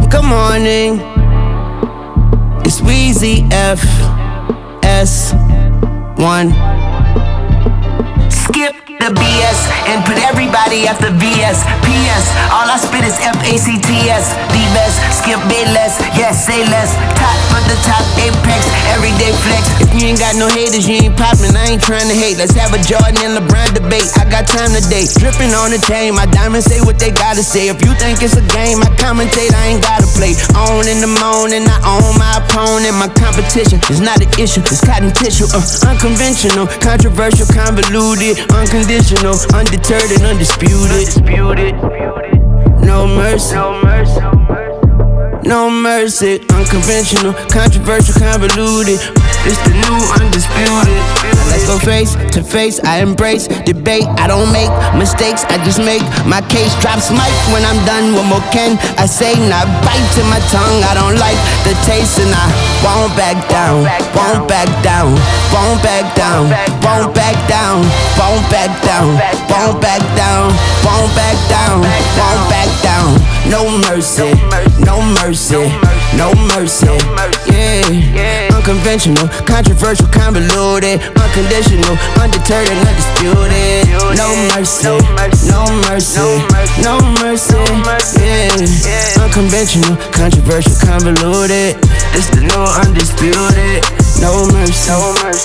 Good morning. It's Weezy FS1. Skip the BS and put everybody after VS. PS, all I spit is FACTS. The best, skip bit less, yes, say less. Top of the top, apex, everyday flex. If you ain't got no haters, you ain't poppin', I ain't trying to hate. Let's have a Jordan and LeBron debate. I got time today, dripping on the chain. My diamonds say what they gotta say. If you think it's a game, I commentate, I ain't gotta play. On in the morning, I own my opponent. My competition is not an issue, it's cotton tissue. Unconventional, controversial, convoluted, unconditional, undeterred and undisputed. No mercy, no mercy. Unconventional, controversial, convoluted. It's the new undisputed. Let's go face to face. I embrace debate. I don't make mistakes, I just make my case. Drops mic when I'm done. What more can I say? Not bite to my tongue. I don't like the taste and I won't back down. Won't back down. Won't back down. Won't back down. Won't back down. Won't back down. Won't back down. Won't back down. No mercy. No mercy. No mercy. Yeah. Unconventional, controversial, convoluted, unconditional, undeterred and undisputed. No mercy, no mercy, no mercy. Yeah. Unconventional, controversial, convoluted. It's the new undisputed. No mercy.